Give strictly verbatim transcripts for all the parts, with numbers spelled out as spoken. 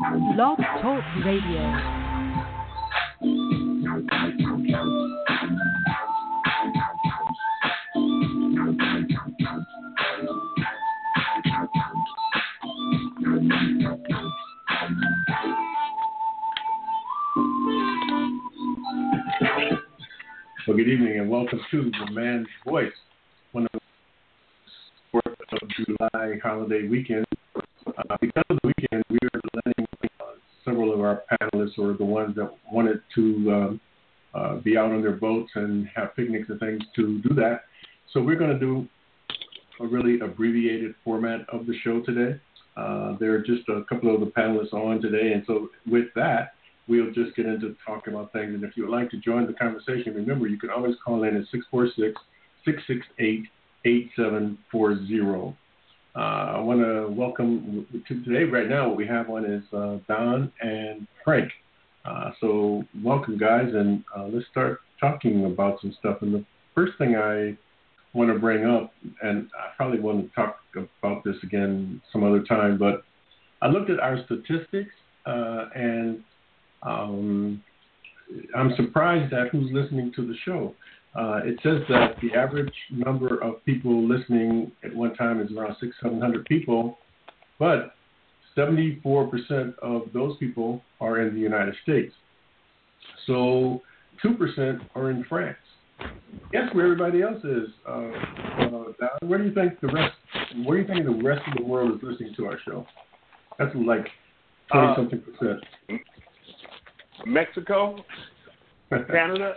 Blog Talk Radio. Well, good evening and welcome to The Man's Voice, one of the fourth of July holiday weekend. Uh, because of the weekend, we are letting uh, several of our panelists, or the ones that wanted to um, uh, be out on their boats and have picnics and things, to do that. So we're going to do a really abbreviated format of the show today. Uh, there are just a couple of the panelists on today, and so with that, we'll just get into talking about things. And if you would like to join the conversation, remember, you can always call in at six four six, six six eight, eight seven four zero. Uh, I want to welcome to today. Right now, what we have on is uh, Don and Frank. Uh, so welcome, guys, and uh, let's start talking about some stuff. And the first thing I want to bring up, and I probably want to talk about this again some other time, but I looked at our statistics, uh, and um, I'm surprised at who's listening to the show. Uh, it says that the average number of people listening at one time is around six, seven hundred people, but seventy-four percent of those people are in the United States. So two percent are in France. Guess where everybody else is? Uh, uh, Don, where do you think the rest? Where do you think the rest of the world is listening to our show? That's like twenty something uh, percent. Mexico, Canada.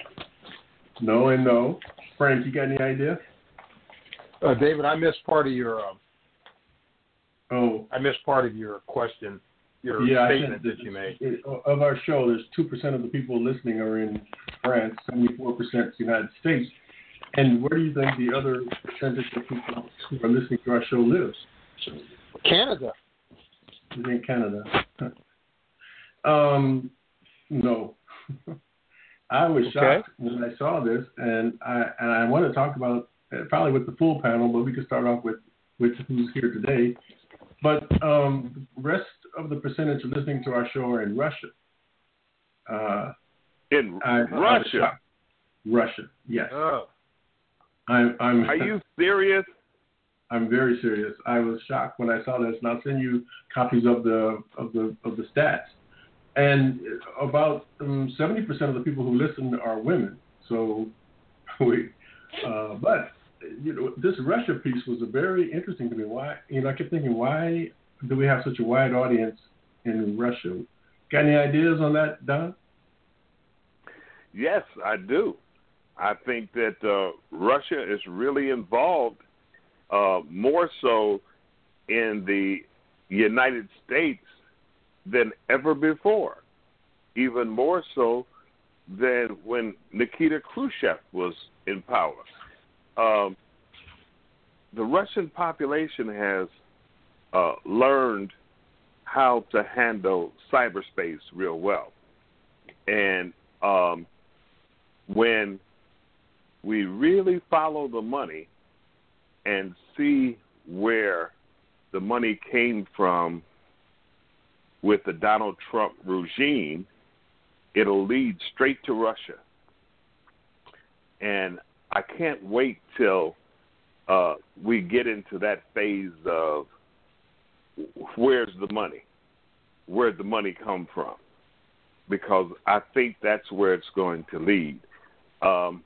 No and no. Frank, you got any idea? Uh, David, I missed part of your. Um, oh, I missed part of your question. Your yeah, statement that you made. It, of our show, there's two percent of the people listening are in France, seventy-four percent United States. And where do you think the other percentage of people who are listening to our show lives? Canada. You think Canada? um, no. I was okay. shocked when I saw this, and I and I want to talk about uh, probably with the full panel, but we can start off with, with who's here today. But um, the rest of the percentage of listening to our show are in Russia. Uh, in I, Russia? I Russia, yes. Oh. I'm, I'm, Are you serious? I'm very serious. I was shocked when I saw this, and I'll send you copies of the of the of the stats. And about um, seventy percent of the people who listen are women. So, we, uh, but you know, this Russia piece was a very interesting to me. Why? You know, I kept thinking, why do we have such a wide audience in Russia? Got any ideas on that, Don? Yes, I do. I think that uh, Russia is really involved, uh, more so in the United States than ever before, even more so than when Nikita Khrushchev was in power. Um, the Russian population has uh, learned how to handle cyberspace real well. And um, when we really follow the money and see where the money came from with the Donald Trump regime, it'll lead straight to Russia. And I can't wait till uh, we get into that phase of where's the money? Where'd the money come from? Because I think that's where it's going to lead. Um,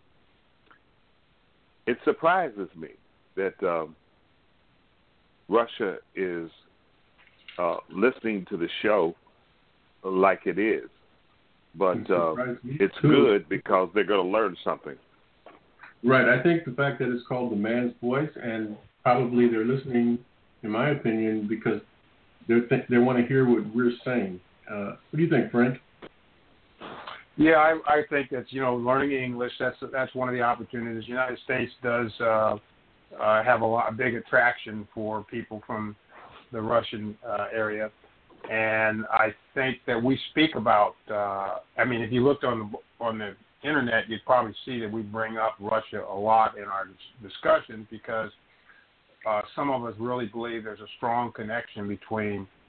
it surprises me that um, Russia is Uh, listening to the show like it is. But uh, it's too. good because they're going to learn something. Right. I think the fact that it's called The Man's Voice, and probably they're listening, in my opinion, because they th- they want to hear what we're saying. Uh, what do you think, Frank? Yeah, I, I think that's, you know, learning English, that's that's one of the opportunities. The United States does uh, uh, have a lot a big attraction for people from the Russian uh, area. And I think that we speak about, uh, I mean, if you looked on the on the internet, you'd probably see that we bring up Russia a lot in our discussions because uh, some of us really believe there's a strong connection between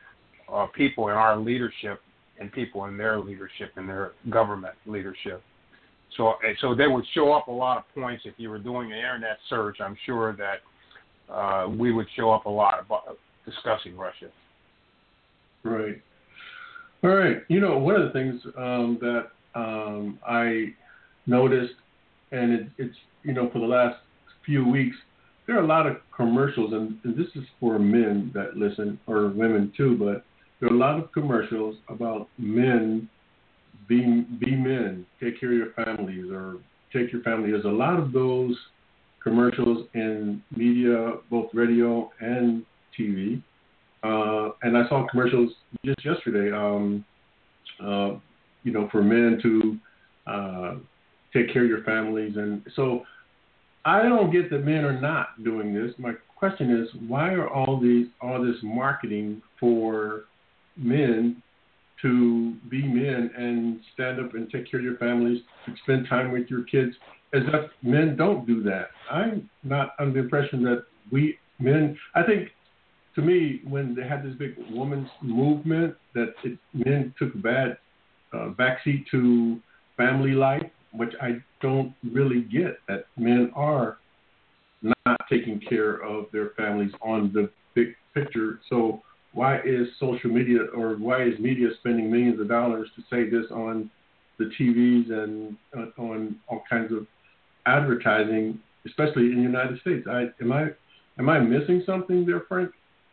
uh, people in our leadership and people in their leadership and their government leadership. So, so they would show up a lot of points if you were doing an internet search. I'm sure that uh, we would show up a lot about discussing Russia. Right. All right. You know, one of the things um, that um, I noticed, and it, it's, you know, for the last few weeks, there are a lot of commercials, and, and this is for men that listen, or women too, but there are a lot of commercials about men Be, be men, take care of your families, or take your family. There's a lot of those commercials in media, both radio and T V. Uh, and I saw commercials just yesterday, um, uh, you know, for men to uh, take care of your families. And so I don't get that men are not doing this. My question is, why are all these all this marketing for men to be men and stand up and take care of your families, to spend time with your kids, as if men don't do that? I'm not under the impression that we men, I think, to me, when they had this big women's movement, that it, men took a bad uh, backseat to family life, which I don't really get, that men are not taking care of their families on the big picture. So why is social media, or why is media spending millions of dollars to say this on the T Vs and uh, on all kinds of advertising, especially in the United States? I, am I am I missing something there, Frank?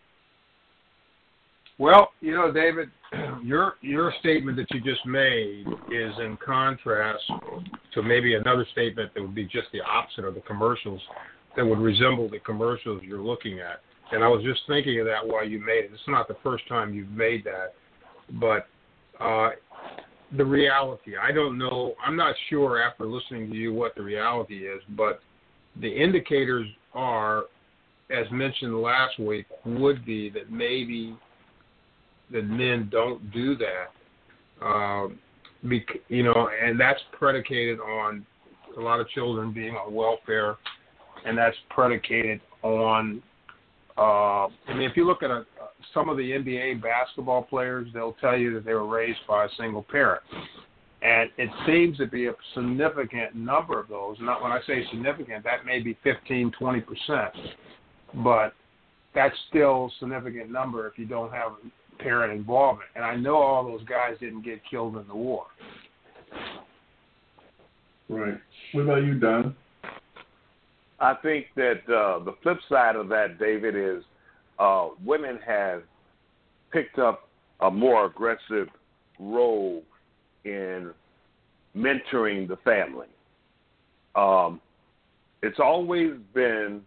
Well, you know, David, your your statement that you just made is in contrast to maybe another statement that would be just the opposite of the commercials, that would resemble the commercials you're looking at. And I was just thinking of that while you made it. It's not the first time you've made that, but uh, the reality, I don't know, I'm not sure after listening to you what the reality is, but the indicators are, as mentioned last week, would be that maybe that men don't do that, um, bec- you know, and that's predicated on a lot of children being on welfare, and that's predicated on Uh, I mean, if you look at a, some of the N B A basketball players, they'll tell you that they were raised by a single parent. And it seems to be a significant number of those. Not when I say significant, that may be fifteen, twenty percent. But that's still a significant number if you don't have parent involvement. And I know all those guys didn't get killed in the war. Right. What about you, Don? I think that uh, the flip side of that, David, is uh, women have picked up a more aggressive role in mentoring the family. Um, it's always been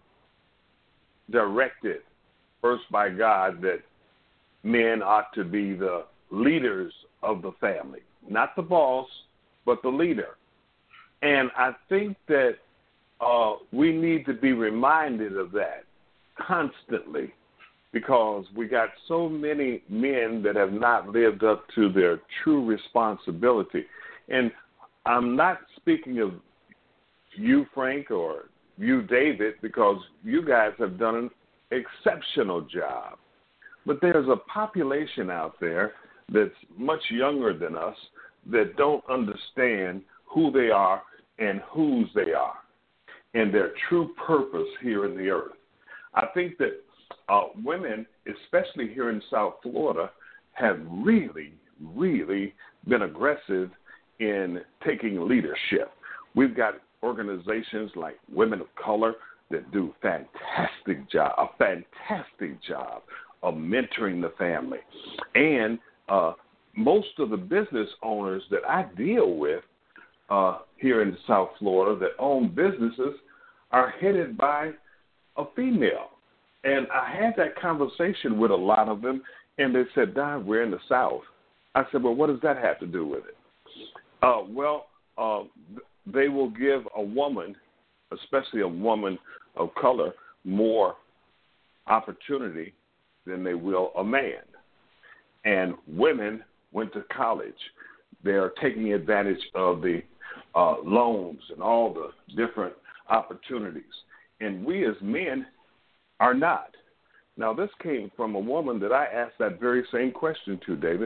directed first by God that men ought to be the leaders of the family, not the boss, but the leader. And I think that Uh, we need to be reminded of that constantly, because we got so many men that have not lived up to their true responsibility. And I'm not speaking of you, Frank, or you, David, because you guys have done an exceptional job. But there's a population out there that's much younger than us that don't understand who they are and whose they are, and their true purpose here in the earth. I think that uh, women, especially here in South Florida, have really, really been aggressive in taking leadership. We've got organizations like Women of Color that do fantastic job, a fantastic job of mentoring the family. And uh, most of the business owners that I deal with uh, here in South Florida that own businesses are headed by a female. And I had that conversation with a lot of them, and they said, Don, we're in the South. I said, well, what does that have to do with it? Uh, well, uh, they will give a woman, especially a woman of color, more opportunity than they will a man. And women went to college. They are taking advantage of the uh, loans and all the different opportunities. And we as men are not. Now, this came from a woman that I asked that very same question to, David.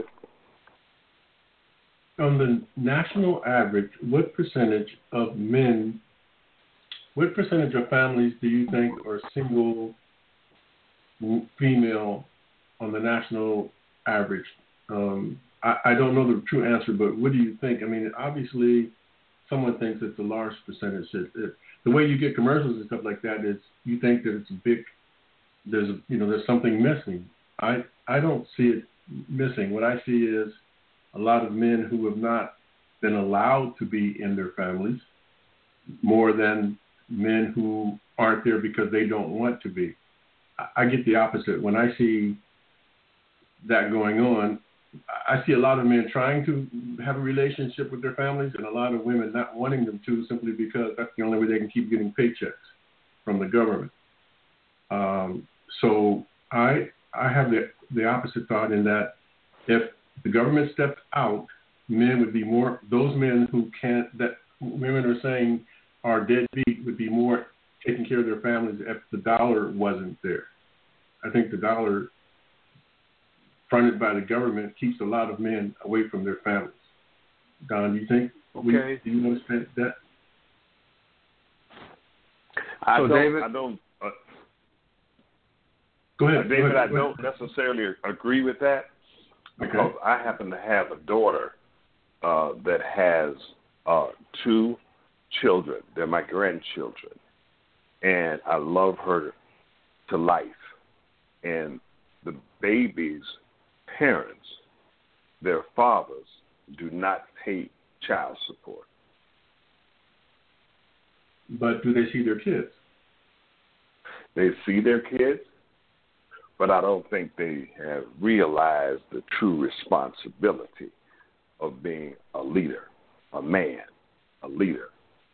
On the national average, what percentage of men, what percentage of families do you think are single female on the national average? Um, I, I don't know the true answer, but what do you think? I mean, obviously, someone thinks it's a large percentage. It, it, the way you get commercials and stuff like that is you think that it's a big, there's a, you know, there's something missing. I I don't see it missing. What I see is a lot of men who have not been allowed to be in their families more than men who aren't there because they don't want to be. I, I get the opposite. When I see that going on, I see a lot of men trying to have a relationship with their families and a lot of women not wanting them to simply because that's the only way they can keep getting paychecks from the government. Um, so I I have the, the opposite thought in that if the government stepped out, men would be more, those men who can't, that women are saying are deadbeat would be more taking care of their families if the dollar wasn't there. I think the dollar fronted by the government keeps a lot of men away from their families. Don, do you think, okay. we, do you understand that? I so don't, David, I don't, uh, go ahead. David, go ahead. I don't necessarily agree with that because okay. I happen to have a daughter uh, that has uh, two children. They're my grandchildren. And I love her to life. And the baby's parents, their fathers, do not pay child support. But do they see their kids? They see their kids, but I don't think they have realized the true responsibility of being a leader, a man, a leader.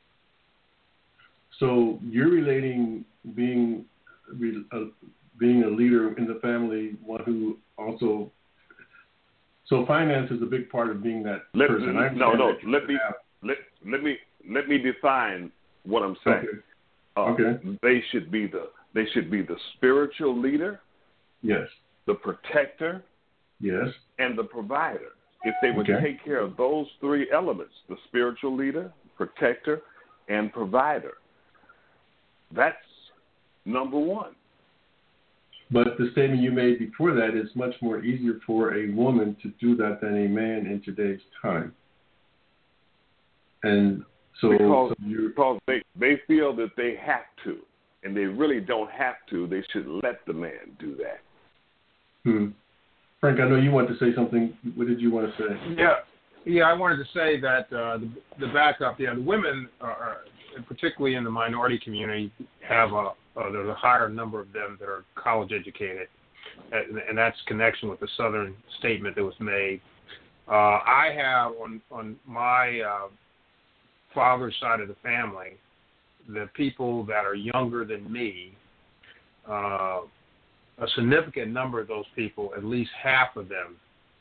So you're relating being uh, being a leader in the family, one who also. So finance is a big part of being that let, person. I no, no. Let me let, let me let me define what I'm saying. Okay. Uh, okay. They should be the they should be the spiritual leader. Yes. The protector. Yes. And the provider. If they would okay. take care of those three elements, the spiritual leader, protector, and provider, that's number one. But the statement you made before that is much more easier for a woman to do that than a man in today's time. And so, because, so you're, because they, they feel that they have to, and they really don't have to. They should let the man do that. Hmm. Frank, I know you want to say something. What did you want to say? Yeah, yeah. I wanted to say that uh, the, the backup, yeah, the women, are, particularly in the minority community, have a uh, there's a higher number of them that are college educated, and, and that's connection with the Southern statement that was made. Uh, I have on on my uh, father's side of the family, the people that are younger than me. Uh, A significant number of those people, at least half of them,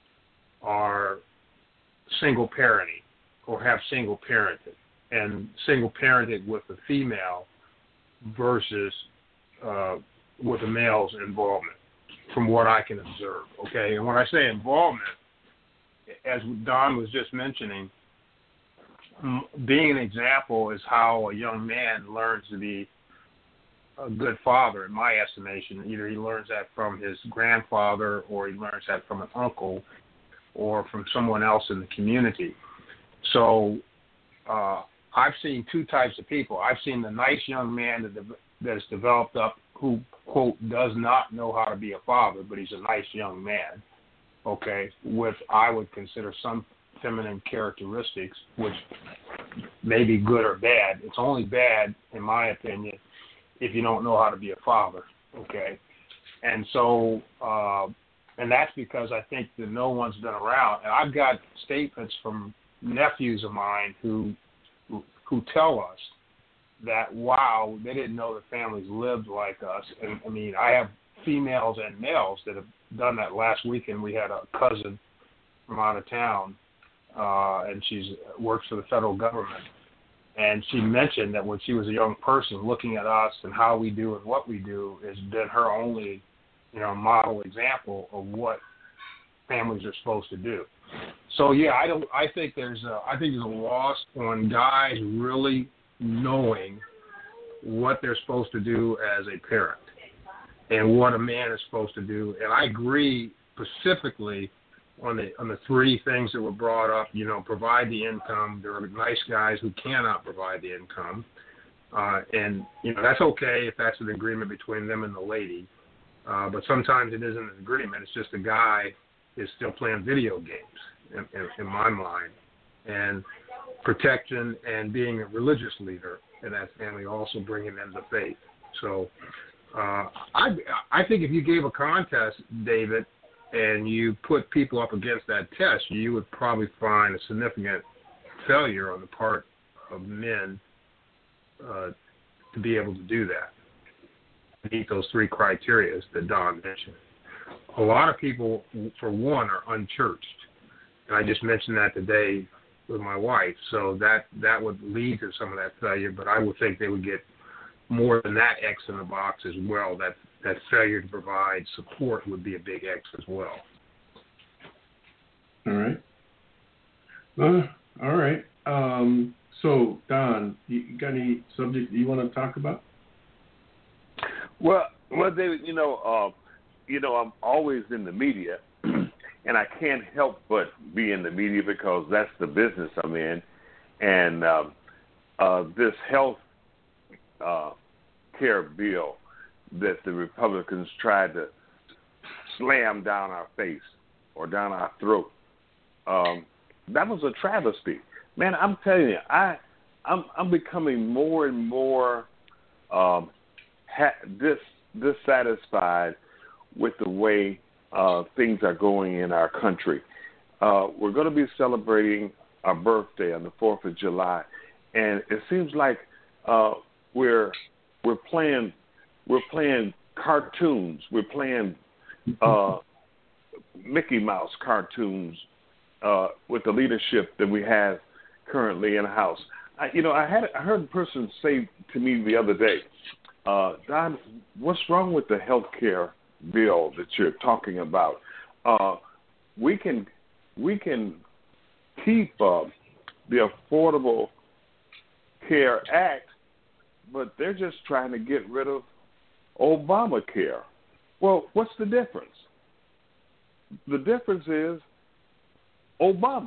are single parenting or have single parented, and single parented with a female versus uh, with a male's involvement, from what I can observe. Okay, and when I say involvement, as Don was just mentioning, being an example is how a young man learns to be a good father, in my estimation. Either he learns that from his grandfather, or he learns that from an uncle, or from someone else in the community. So uh, I've seen two types of people. I've seen the nice young man that de- that has developed up who, quote, does not know how to be a father, but he's a nice young man, okay, with, I would consider, some feminine characteristics, which may be good or bad. It's only bad, in my opinion, if you don't know how to be a father, okay? And so, uh, and that's because I think that no one's been around. And I've got statements from nephews of mine who who tell us that, wow, they didn't know that families lived like us. And, I mean, I have females and males that have done that. Last weekend we had a cousin from out of town, uh, and she's works for the federal government. And she mentioned that when she was a young person, looking at us and how we do and what we do has been her only you know, model example of what families are supposed to do. So yeah, I don't. I think there's a, I think there's a loss on guys really knowing what they're supposed to do as a parent and what a man is supposed to do. And I agree specifically on the on the three things that were brought up. You know, provide the income. There are nice guys who cannot provide the income, uh, and you know that's okay if that's an agreement between them and the lady. Uh, but sometimes it isn't an agreement. It's just a guy is still playing video games, in, in, in my mind. And protection and being a religious leader in that family, also bringing them to faith. So uh, I, I think if you gave a contest, David, and you put people up against that test, you would probably find a significant failure on the part of men uh, to be able to do that, meet those three criteria that Don mentioned. A lot of people, for one, are unchurched. And I just mentioned that today with my wife. So that, that would lead to some of that failure, but I would think they would get more than that X in the box as well. That, that failure to provide support would be a big X as well. All right. Uh, all right. Um, so, Don, you got any subject you want to talk about? Well, well, David, you know, uh, you know, I'm always in the media, and I can't help but be in the media because that's the business I'm in. And uh, uh, this health uh, care bill that the Republicans tried to slam down our face or down our throat, um, that was a travesty. Man, I'm telling you, I, I'm, I'm becoming more and more um, ha- dis, dissatisfied with the way uh, things are going in our country. Uh, we're going to be celebrating our birthday on the fourth of July, and it seems like uh, we're we're playing we're playing cartoons. We're playing uh, Mickey Mouse cartoons uh, with the leadership that we have currently in the House. I, you know, I had I heard a person say to me the other day, uh, Don, what's wrong with the health care bill that you're talking about? Uh, we can we can keep uh, the Affordable Care Act, but they're just trying to get rid of Obamacare. Well, what's the difference? The difference is Obama.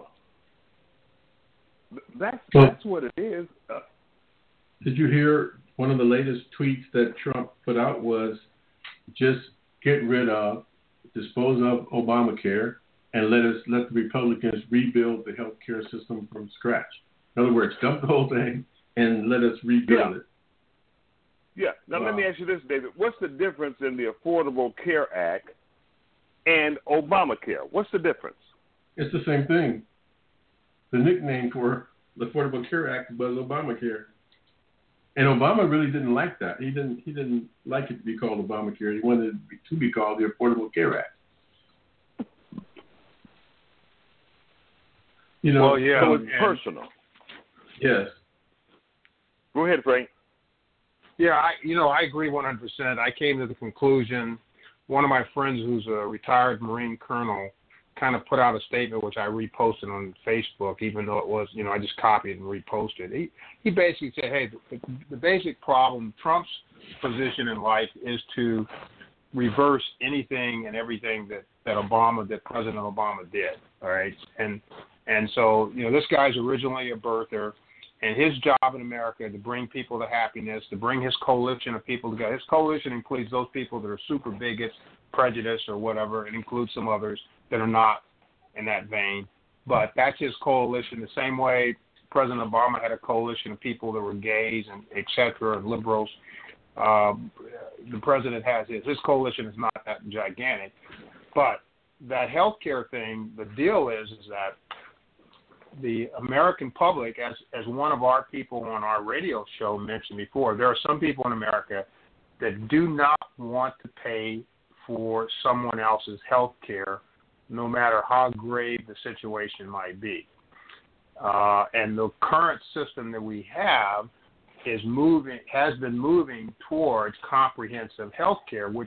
That's well, that's what it is. Uh, did you hear one of the latest tweets that Trump put out was just get rid of, dispose of Obamacare, and let us let the Republicans rebuild the health care system from scratch. In other words, dump the whole thing and let us rebuild yeah. it. Yeah. Now wow. let me ask you this, David. What's the difference in the Affordable Care Act and Obamacare? What's the difference? It's the same thing. The nickname for the Affordable Care Act was Obamacare. And Obama really didn't like that. He didn't. He didn't like it to be called Obamacare. He wanted it to be called the Affordable Care Act. You know. Well, yeah. So it's and, personal. Yes. Go ahead, Frank. Yeah, I, you know, I agree one hundred percent. I came to the conclusion. One of my friends, who's a retired Marine colonel, kind of put out a statement which I reposted on Facebook, even though it was, you know, I just copied and reposted. He he basically said, hey, the, the basic problem, Trump's position in life is to reverse anything and everything that, that Obama, that President Obama did, all right? And and so, you know, this guy's originally a birther, and his job in America is to bring people to happiness, to bring his coalition of people together. His coalition includes those people that are super bigots, prejudiced, or whatever. It includes some others that are not in that vein. But that's his coalition, the same way President Obama had a coalition of people that were gays and et cetera, and liberals. Um, the president has his. His coalition is not that gigantic. But that health care thing, the deal is, is that the American public, as, as one of our people on our radio show mentioned before, there are some people in America that do not want to pay for someone else's health care, no matter how grave the situation might be. Uh, and the current system that we have is moving, has been moving towards comprehensive health care, which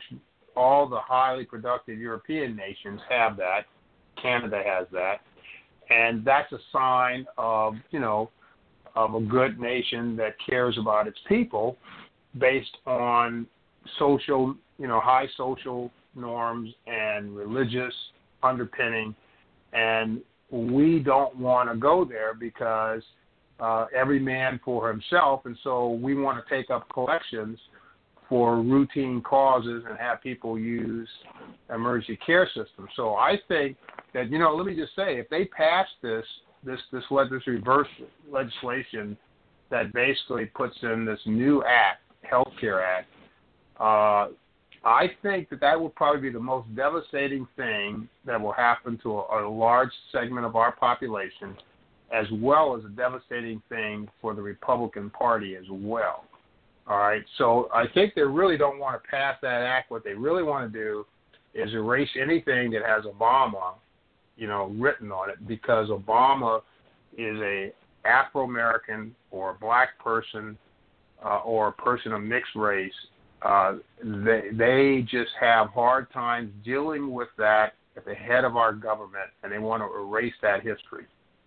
all the highly productive European nations have that. Canada has that. And that's a sign of, you know, of a good nation that cares about its people based on social, you know, high social norms and religious underpinning. And we don't want to go there because uh, every man for himself, and so we want to take up collections for routine causes and have people use emergency care systems. So I think that, you know, let me just say, if they pass this this this, this reverse legislation that basically puts in this new act, Healthcare Act, uh, I think that that will probably be the most devastating thing that will happen to a, a large segment of our population, as well as a devastating thing for the Republican Party as well. All right, so I think they really don't want to pass that act. What they really want to do is erase anything that has Obama, you know, written on it, because Obama is a Afro-American or a black person uh, or a person of mixed race. Uh, they they just have hard times dealing with that at the head of our government, and they want to erase that history.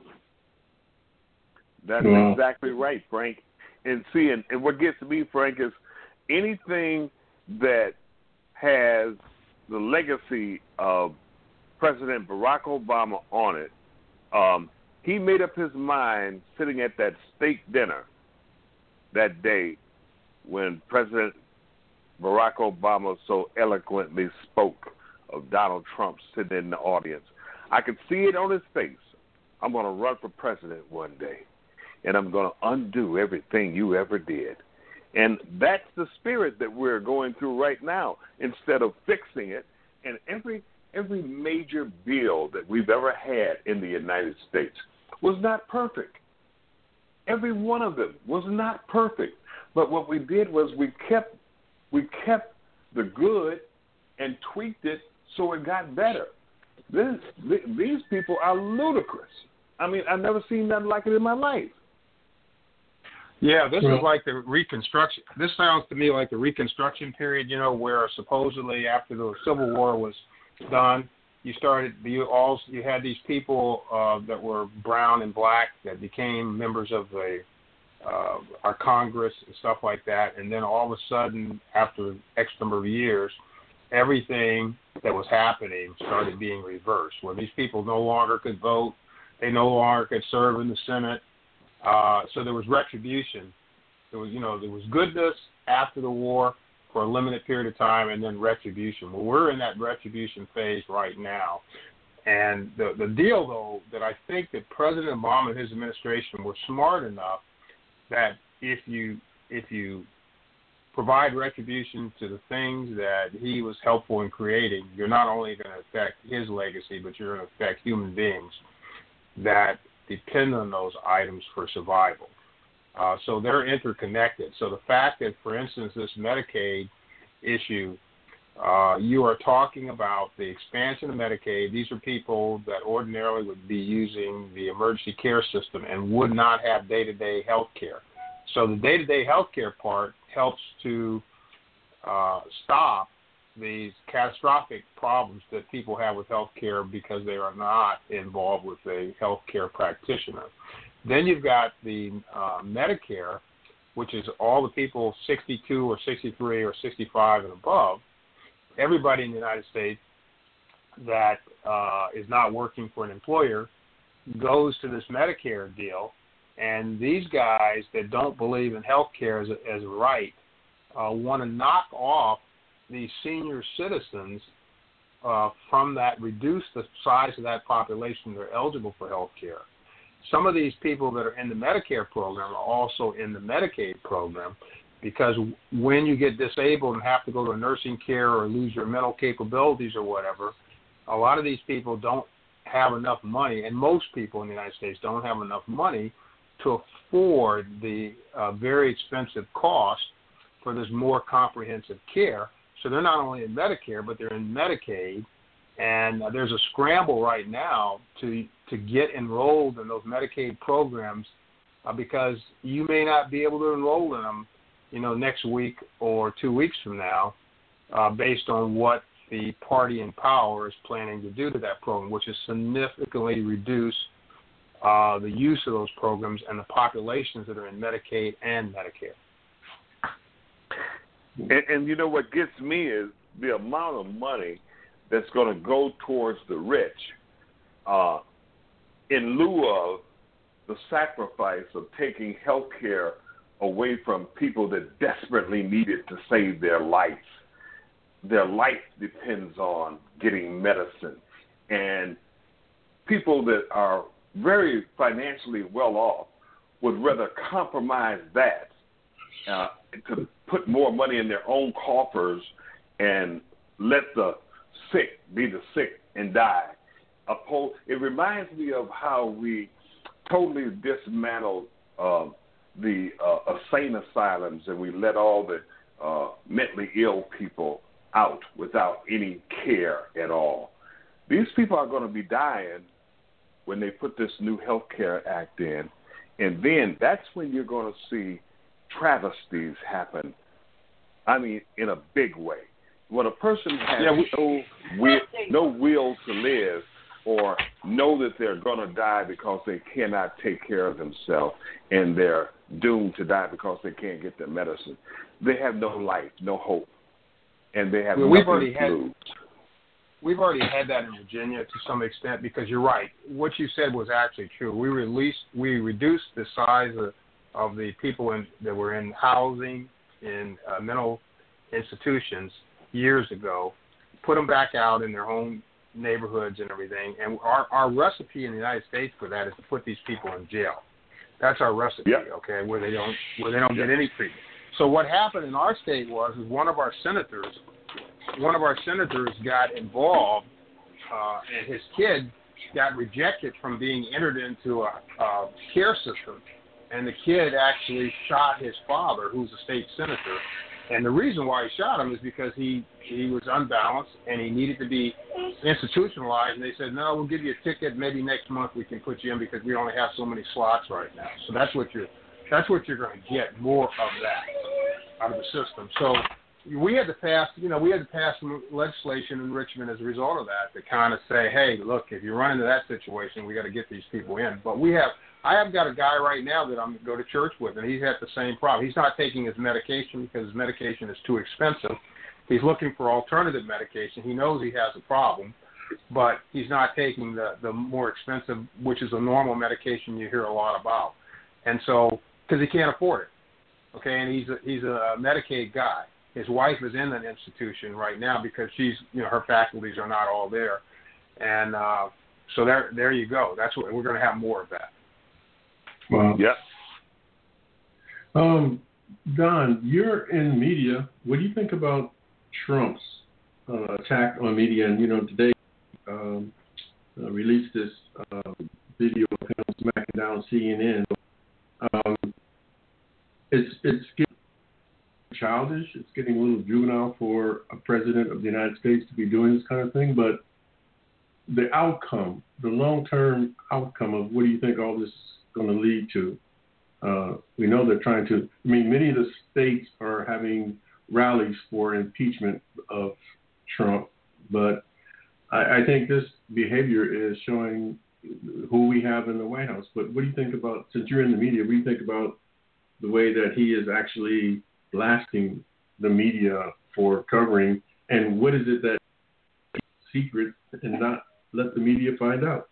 That's yeah. exactly right, Frank. And see, and, and what gets me, Frank, is anything that has the legacy of President Barack Obama on it. Um, he made up his mind sitting at that state dinner that day when President Barack Obama so eloquently spoke of Donald Trump sitting in the audience. I could see it on his face. I'm going to run for president one day, and I'm going to undo everything you ever did. And that's the spirit that we're going through right now, instead of fixing it. And every every major bill that we've ever had in the United States was not perfect. Every one of them was not perfect. But what we did was we kept we kept the good and tweaked it so it got better. This, these people are ludicrous. I mean, I've never seen nothing like it in my life. Yeah, this well, is like the Reconstruction. This sounds to me like the Reconstruction period, you know, where supposedly after the Civil War was done, you started, you all, you had these people uh, that were brown and black that became members of the uh, our Congress and stuff like that, and then all of a sudden, after X number of years, everything that was happening started being reversed, where these people no longer could vote, they no longer could serve in the Senate. Uh, so there was retribution. There was, you know, there was goodness after the war for a limited period of time, and then retribution. Well, we're in that retribution phase right now. And the the deal, though, that I think that President Obama and his administration were smart enough that if you if you provide retribution to the things that he was helpful in creating, you're not only going to affect his legacy, but you're going to affect human beings that depend on those items for survival. Uh, so they're interconnected. So the fact that, for instance, this Medicaid issue, uh, you are talking about the expansion of Medicaid. These are people that ordinarily would be using the emergency care system and would not have day-to-day health care. So the day-to-day health care part helps to uh, stop these catastrophic problems that people have with health care because they are not involved with a health care practitioner. Then you've got the uh, Medicare, which is all the people sixty-two or sixty-three or sixty-five and above, everybody in the United States that uh, is not working for an employer goes to this Medicare deal, and these guys that don't believe in health care as a, as a right uh, want to knock off these senior citizens uh, from that, reduce the size of that population that are eligible for health care. Some of these people that are in the Medicare program are also in the Medicaid program, because when you get disabled and have to go to nursing care or lose your mental capabilities or whatever, a lot of these people don't have enough money, and most people in the United States don't have enough money to afford the uh, very expensive cost for this more comprehensive care. So they're not only in Medicare, but they're in Medicaid, and uh, there's a scramble right now to to get enrolled in those Medicaid programs uh, because you may not be able to enroll in them, you know, next week or two weeks from now uh, based on what the party in power is planning to do to that program, which is significantly reduce uh, the use of those programs and the populations that are in Medicaid and Medicare. And, and you know what gets me is the amount of money that's going to go towards the rich uh, in lieu of the sacrifice of taking health care away from people that desperately need it to save their life. Their life depends on getting medicine. And people that are very financially well off would rather compromise that uh, to put more money in their own coffers and let the sick be the sick and die. It reminds me of how we totally dismantled uh, the uh, insane asylums, and we let all the uh, mentally ill people out without any care at all. These people are going to be dying when they put this new Health Care Act in, and then that's when you're going to see travesties happen. I mean, in a big way. When a person has yeah, we, no will, no will to live, or know that they're going to die because they cannot take care of themselves and they're doomed to die because they can't get their medicine, they have no life, no hope, and they have well, nothing we've already to had, lose. We've already had that in Virginia to some extent, because you're right. What you said was actually true. We released, we reduced the size of, of the people in, that were in housing, in uh, mental institutions years ago, put them back out in their home neighborhoods and everything. And our, our recipe in the United States for that is to put these people in jail. That's our recipe, yep. okay, where they don't where they don't yep. get any treatment. So what happened in our state was is one of our senators, one of our senators got involved, uh, and his kid got rejected from being entered into a, a care system, and the kid actually shot his father, who's a state senator. And the reason why he shot him is because he, he was unbalanced and he needed to be institutionalized. And they said, no, we'll give you a ticket. Maybe next month we can put you in because we only have so many slots right now. So that's what you're that's what you're going to get, more of that out of the system. So we had to pass, you know, we had to pass some legislation in Richmond as a result of that to kind of say, hey, look, if you run into that situation, we got to get these people in. But we have. I have got a guy right now that I'm going to go to church with, and he's had the same problem. He's not taking his medication because his medication is too expensive. He's looking for alternative medication. He knows he has a problem, but he's not taking the, the more expensive, which is a normal medication you hear a lot about. And so, because he can't afford it, okay, and he's a, he's a Medicaid guy. His wife is in an institution right now because she's, you know, her faculties are not all there. And uh, so there, there you go. That's what we're going to have more of that. Wow. Yep. Um, Don, you're in media. What do you think about Trump's uh, attack on media? And, you know, today um, uh, released this uh, video of him smacking down C N N. Um, it's, it's getting childish. It's getting a little juvenile for a president of the United States to be doing this kind of thing. But the outcome, the long-term outcome of what do you think all this going to lead to? Uh, we know they're trying to, I mean, many of the states are having rallies for impeachment of Trump, but I, I think this behavior is showing who we have in the White House. But what do you think about, since you're in the media, what do you think about the way that he is actually blasting the media for covering, and what is it that secret and not let the media find out?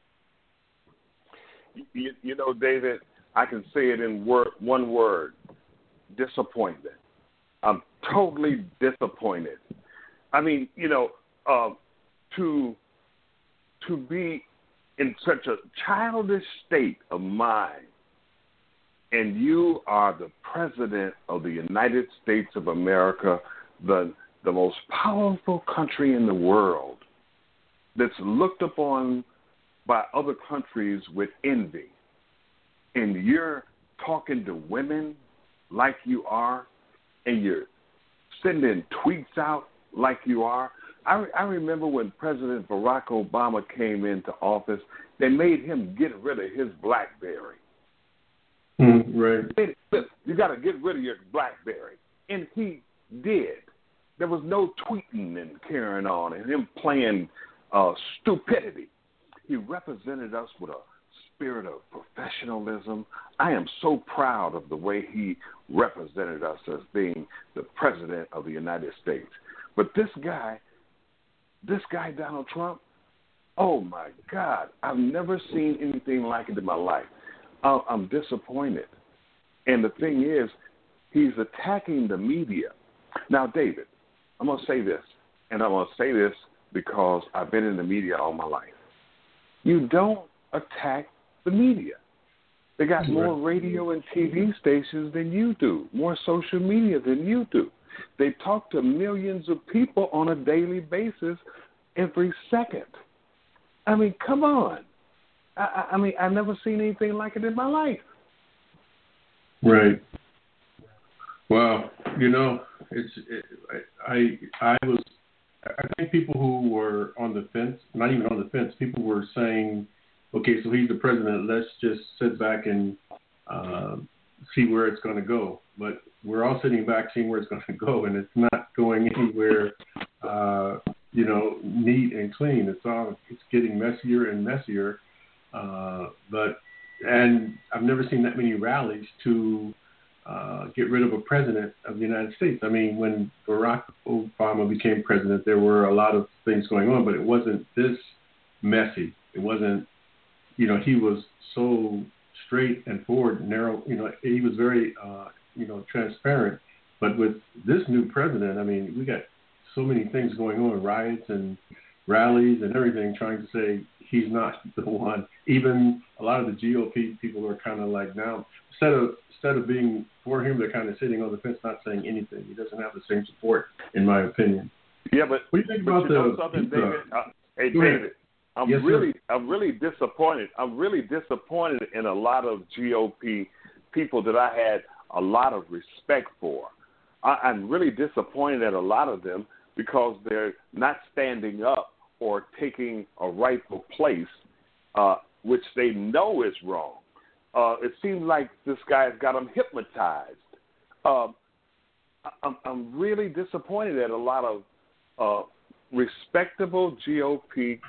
You, you know, David, I can say it in word, one word, disappointment. I'm totally disappointed. I mean, you know, uh, to to be in such a childish state of mind, and you are the president of the United States of America, the the most powerful country in the world, that's looked upon by other countries with envy, and you're talking to women like you are, and you're sending tweets out like you are. I, I remember when President Barack Obama came into office, they made him get rid of his BlackBerry. Mm, right. You got to get rid of your BlackBerry, and he did. There was no tweeting and carrying on and him playing uh, stupidity. He represented us with a spirit of professionalism. I am so proud of the way he represented us as being the president of the United States. But this guy, this guy, Donald Trump, oh, my God, I've never seen anything like it in my life. I'm disappointed. And the thing is, he's attacking the media. Now, David, I'm going to say this, and I'm going to say this because I've been in the media all my life. You don't attack the media. They got more radio and T V stations than you do, more social media than you do. They talk to millions of people on a daily basis every second. I mean, come on. I, I mean, I've never seen anything like it in my life. Right. Well, you know, it's it, I I was I think people who were on the fence, not even on the fence, people were saying, okay, so he's the president. Let's just sit back and uh, see where it's going to go. But we're all sitting back seeing where it's going to go, and it's not going anywhere, uh, you know, neat and clean. It's all it's getting messier and messier. Uh, but and I've never seen that many rallies to uh, get rid of a president of the United States. I mean, when Barack Obama became president, there were a lot of things going on, but it wasn't this messy. It wasn't, you know, he was so straight and forward, narrow. You know, he was very, uh, you know, transparent. But with this new president, I mean, we got so many things going on, riots and rallies and everything, trying to say he's not the one. Even a lot of the G O P people are kind of like now, instead of instead of being for him, they're kind of sitting on the fence, not saying anything. He doesn't have the same support, in my opinion. Yeah, but what do you think but about you the? know something, the David? Uh, hey, Go David, ahead. I'm Yes, really, sir. I'm really disappointed. I'm really disappointed in a lot of G O P people that I had a lot of respect for. I, I'm really disappointed at a lot of them because they're not standing up or taking a rightful place, uh, which they know is wrong. Uh, it seems like this guy's got them hypnotized. Um, I'm, I'm really disappointed at a lot of uh, respectable G O P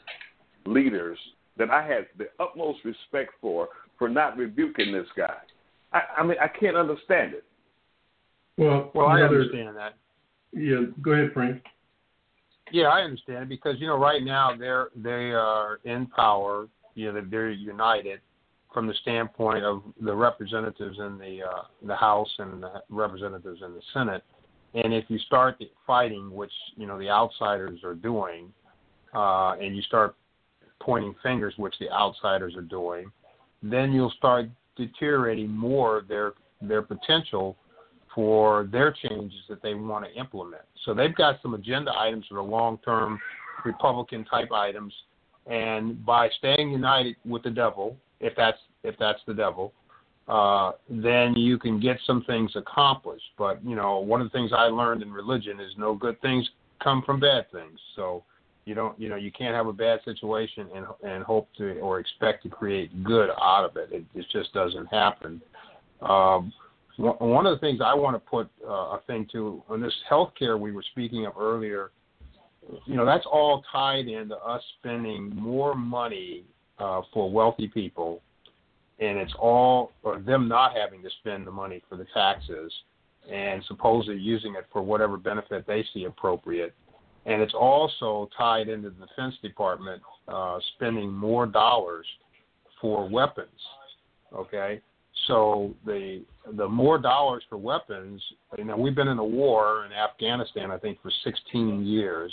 leaders that I had the utmost respect for, for not rebuking this guy. I, I mean, I can't understand it. Well, Well, I another- understand that. Yeah, go ahead, Frank. Yeah, I understand because you know right now they're they are in power. You know they're united from the standpoint of the representatives in the uh, the House and the representatives in the Senate. And if you start fighting, which you know the outsiders are doing, uh, and you start pointing fingers, which the outsiders are doing, then you'll start deteriorating more their their potential for their changes that they want to implement. So they've got some agenda items that are long-term Republican-type items, and by staying united with the devil, if that's if that's the devil, uh, then you can get some things accomplished. But, you know, one of the things I learned in religion is no good things come from bad things. So you don't, you know, you can't have a bad situation and and hope to or expect to create good out of it. It, it just doesn't happen. Um, One of the things I want to put uh, a thing to on this healthcare we were speaking of earlier, you know, that's all tied into us spending more money uh, for wealthy people, and it's all or them not having to spend the money for the taxes and supposedly using it for whatever benefit they see appropriate. And it's also tied into the Defense Department uh, spending more dollars for weapons, okay? So the the more dollars for weapons, you know, we've been in a war in Afghanistan, I think, for sixteen years,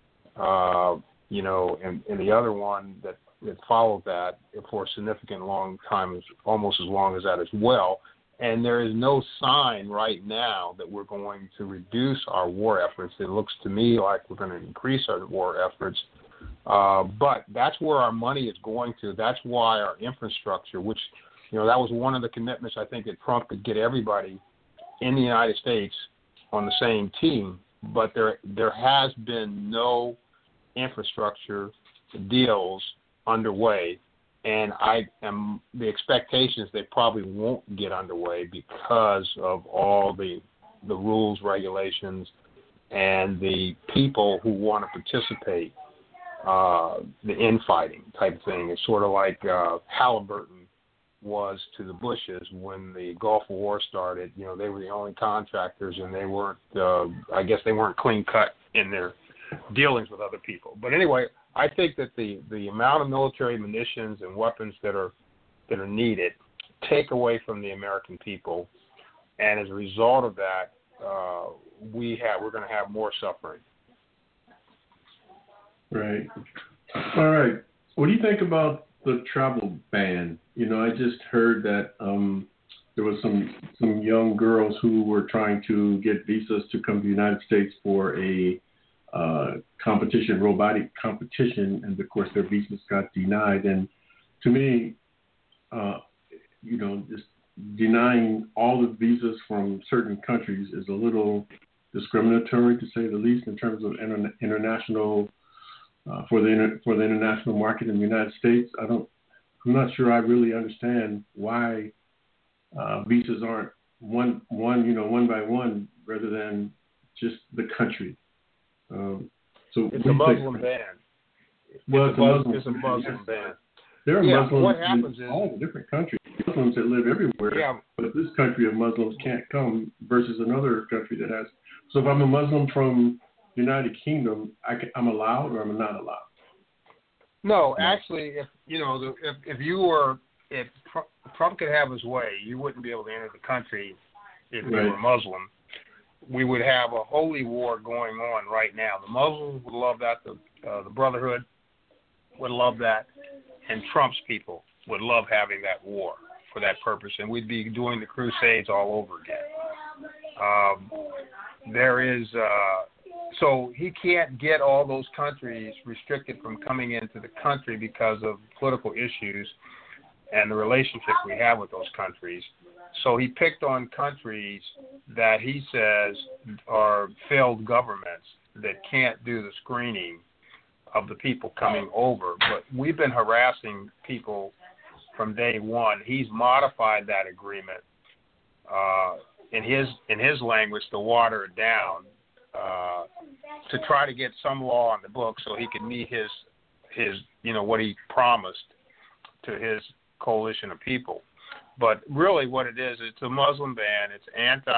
uh, you know, and, and the other one that, that followed that for a significant long time is almost as long as that as well. And there is no sign right now that we're going to reduce our war efforts. It looks to me like we're going to increase our war efforts. Uh, but that's where our money is going to. That's why our infrastructure, which You know, that was one of the commitments I think that Trump could get everybody in the United States on the same team. But there there has been no infrastructure deals underway. And I am the expectations they probably won't get underway because of all the the rules, regulations, and the people who want to participate, uh, the infighting type thing. It's sort of like uh, Halliburton was to the Bushes when the Gulf War started. You know, they were the only contractors, and they weren't, uh, I guess they weren't clean cut in their dealings with other people. But anyway, I think that the, the amount of military munitions and weapons that are that are needed take away from the American people, and as a result of that, uh, we have we're going to have more suffering. Right. All right. What do you think about the travel ban? You know, I just heard that um, there was some some young girls who were trying to get visas to come to the United States for a uh, competition, robotic competition, and of course their visas got denied. And to me, uh, you know, just denying all the visas from certain countries is a little discriminatory, to say the least, in terms of inter- international uh, for the inter- for the international market in the United States. I don't. I'm not sure I really understand why uh, visas aren't one one you know one by one rather than just the country. Um, so it's a Muslim think? ban. Well, it's, it's a Muslim, it's a Muslim ban. There are yeah, Muslims what happens in is, all the different countries. Muslims that live everywhere, yeah. but this country of Muslims can't come versus another country that has. So if I'm a Muslim from the United Kingdom, I can, I'm allowed or I'm not allowed? No, actually, if you know, the, if if you were, if Trump could have his way, you wouldn't be able to enter the country if right. you were Muslim. We would have a holy war going on right now. The Muslims would love that. The uh, the Brotherhood would love that, and Trump's people would love having that war for that purpose, and we'd be doing the Crusades all over again. Um, there is. Uh, So he can't get all those countries restricted from coming into the country because of political issues and the relationship we have with those countries. So he picked on countries that he says are failed governments that can't do the screening of the people coming over. But we've been harassing people from day one. He's modified that agreement uh, in his in his language to water it down. Uh, to try to get some law on the book so he can meet his his you know what he promised to his coalition of people. But really what it is, it's a Muslim ban. It's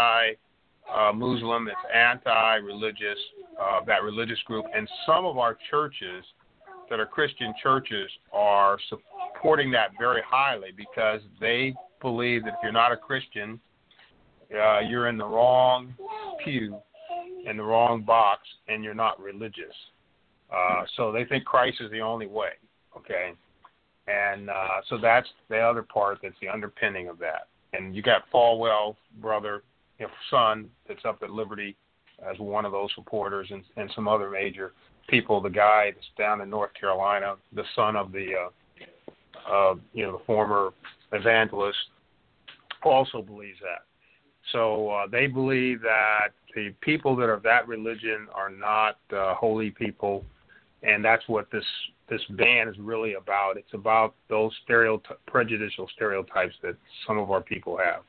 anti-Muslim. It's anti-religious, uh, that religious group. And some of our churches that are Christian churches are supporting that very highly because they believe that if you're not a Christian, uh, you're in the wrong pew, in the wrong box, and you're not religious. Uh, so they think Christ is the only way, okay? And uh, so that's the other part that's the underpinning of that. And you got Falwell's brother, you know, son, that's up at Liberty as one of those supporters, and, and some other major people. The guy that's down in North Carolina, the son of the, uh, uh, you know, the former evangelist, also believes that. So uh, they believe that the people that are of that religion are not uh, holy people, and that's what this this ban is really about. It's about those stereoty- prejudicial stereotypes that some of our people have.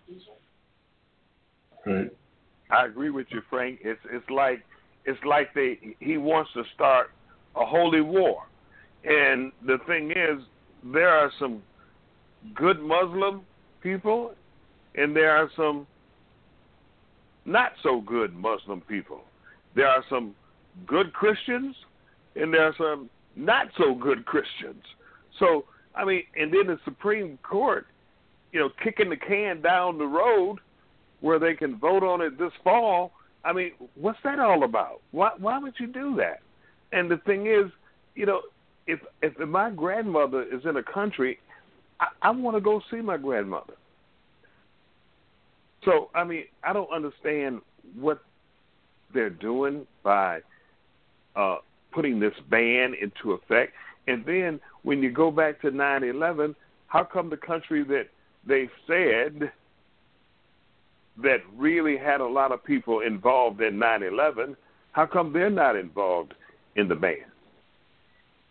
Right. I agree with you, Frank. It's it's like it's like they he wants to start a holy war, and the thing is, there are some good Muslim people, and there are some not so good Muslim people. There are some good Christians, and there are some not so good Christians. So, I mean, and then the Supreme Court, you know, kicking the can down the road where they can vote on it this fall. I mean, what's that all about? Why why would you do that? And the thing is, you know, if if my grandmother is in a country, I, I want to go see my grandmother. So, I mean, I don't understand what they're doing by uh, putting this ban into effect. And then when you go back to nine eleven, how come the country that they said that really had a lot of people involved in nine eleven, how come they're not involved in the ban?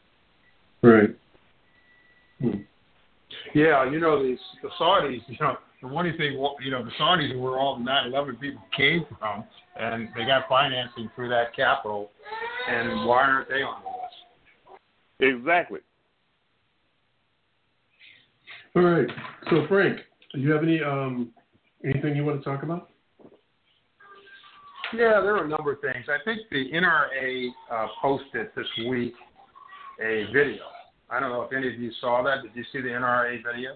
Right. Hmm. Yeah, you know, the, the Saudis, you know, the one thing, you know, the Saudis are where all the nine eleven people came from, and they got financing through that capital, and why aren't they on the list? Exactly. All right. So, Frank, do you have any um, anything you want to talk about? Yeah, there are a number of things. I think the N R A uh, posted this week a video. I don't know if any of you saw that. Did you see the N R A video?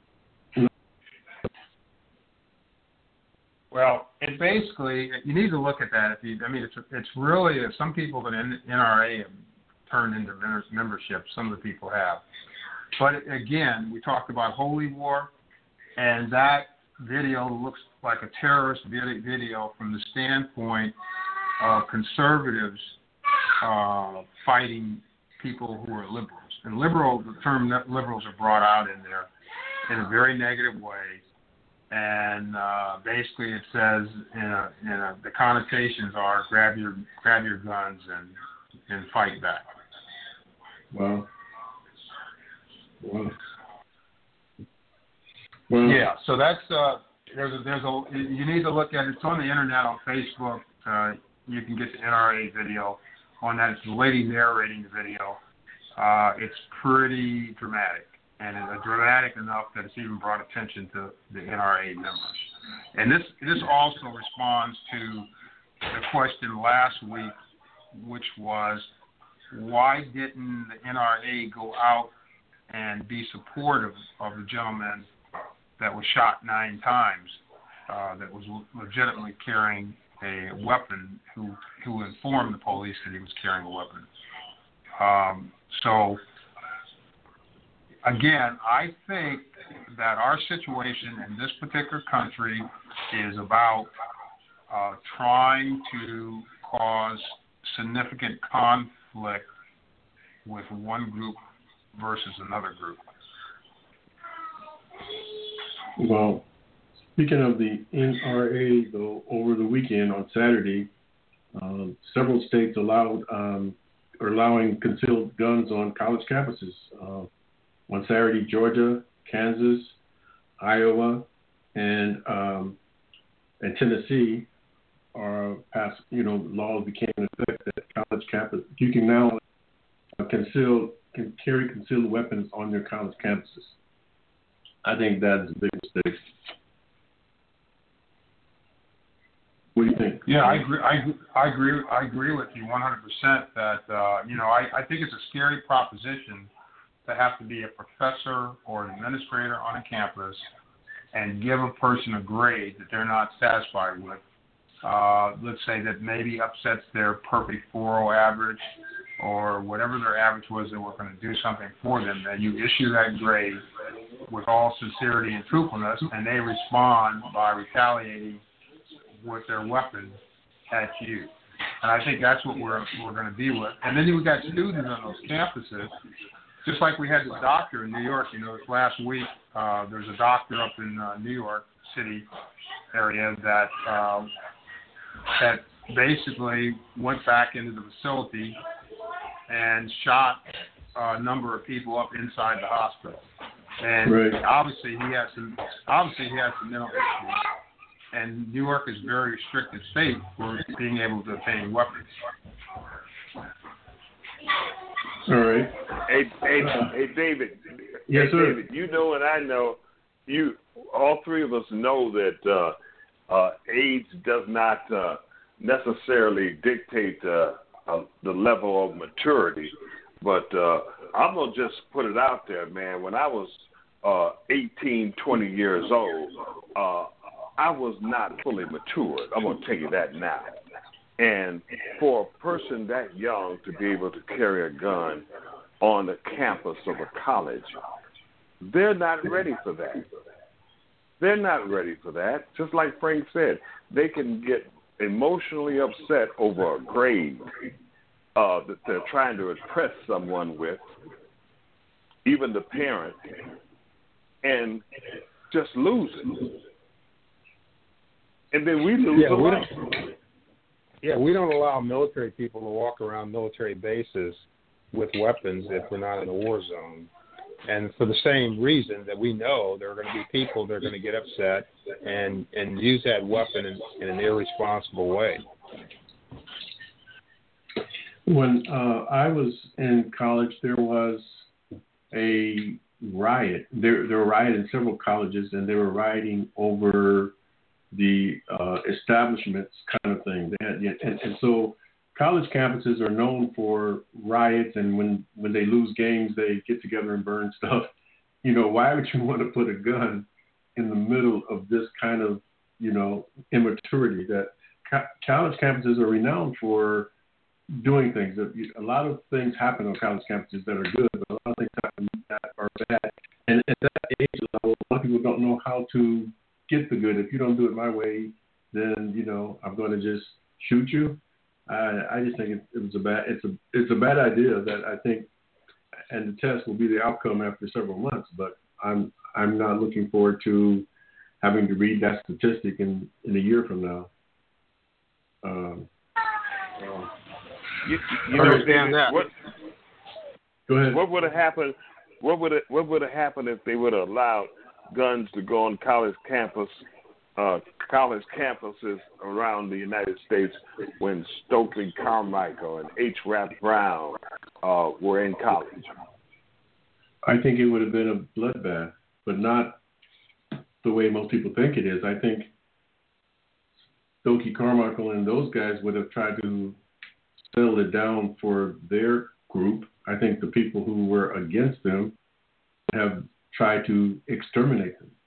Well, it basically, you need to look at that. If you, I mean, it's it's really, some people that N R A have turned into membership, some of the people have. But again, we talked about holy war, and that video looks like a terrorist video from the standpoint of conservatives uh, fighting people who are liberals. And liberal, the term liberals are brought out in there in a very negative way. And uh, basically, it says, in a, in a, the connotations are grab your grab your guns and and fight back. Wow. Wow. Well, yeah. So that's uh, there's a, there's a you need to look at it. It's on the internet on Facebook. Uh, you can get the N R A video on that. It's the lady narrating the video. Uh, it's pretty dramatic. And it's dramatic enough that it's even brought attention to the N R A members. And this this also responds to the question last week, which was, why didn't the N R A go out and be supportive of the gentleman that was shot nine times, uh, that was legitimately carrying a weapon, who, who informed the police that he was carrying a weapon? Um, so... Again, I think that our situation in this particular country is about uh, trying to cause significant conflict with one group versus another group. Well, speaking of the N R A, though, over the weekend on Saturday, uh, several states allowed um, are allowing concealed guns on college campuses. Uh, On Saturday, Georgia, Kansas, Iowa, and um, and Tennessee are passed. You know, laws became in effect that college campus you can now conceal can carry concealed weapons on your college campuses. I think that's a big mistake. What do you think? Yeah, I agree. I, I agree. I agree with you one hundred percent. That uh, you know, I, I think it's a scary proposition to have to be a professor or an administrator on a campus and give a person a grade that they're not satisfied with. Uh, let's say that maybe upsets their perfect four oh average or whatever their average was, that were going to do something for them. That you issue that grade with all sincerity and truthfulness, and they respond by retaliating with their weapon at you. And I think that's what we're we're going to deal with. And then we've got students on those campuses. Just like we had this doctor in New York, you know, last week, uh, there's a doctor up in uh, New York City area that uh, that basically went back into the facility and shot a number of people up inside the hospital. And right. obviously he has some obviously he has some mental issues. And New York is a very restricted state for being able to obtain weapons. All right. Hey, hey, hey, David. Yes, hey, sir. David, you know and I know, you, all three of us know that uh, uh, age does not uh, necessarily dictate uh, uh, the level of maturity. But uh, I'm going to just put it out there, man. When I was uh, eighteen, twenty years old, uh, I was not fully matured. I'm going to tell you that now. And for a person that young to be able to carry a gun on the campus of a college, they're not ready for that. They're not ready for that. Just like Frank said, they can get emotionally upset over a grade uh, that they're trying to impress someone with, even the parent, and just lose it. And then we lose yeah, a we life. don't, yeah, we don't allow military people to walk around military bases with weapons if we're not in a war zone. And for the same reason that we know there are going to be people that are going to get upset and, and use that weapon in, in an irresponsible way. When uh, I was in college, there was a riot. There, there were riots in several colleges, and they were rioting over the uh, establishments kind of thing. They had, and, and so college campuses are known for riots, and when, when they lose games, they get together and burn stuff. You know, why would you want to put a gun in the middle of this kind of, you know, immaturity? That co- college campuses are renowned for doing things. A lot of things happen on college campuses that are good, but a lot of things happen that are bad. And at that age level, a lot of people don't know how to get the good. If you don't do it my way, then, you know, I'm going to just shoot you. I, I just think it, it was a bad. It's a it's a bad idea that I think, and the test will be the outcome after several months. But I'm I'm not looking forward to having to read that statistic in, in a year from now. Um, um, you you understand that? What, go ahead. What would have happened? What would it, what would have happened if they would have allowed guns to go on college campus? Uh, college campuses around the United States when Stokely Carmichael and H. Rap Brown uh, were in college? I think it would have been a bloodbath, but not the way most people think it is. I think Stokely Carmichael and those guys would have tried to settle it down for their group. I think the people who were against them have tried to exterminate them.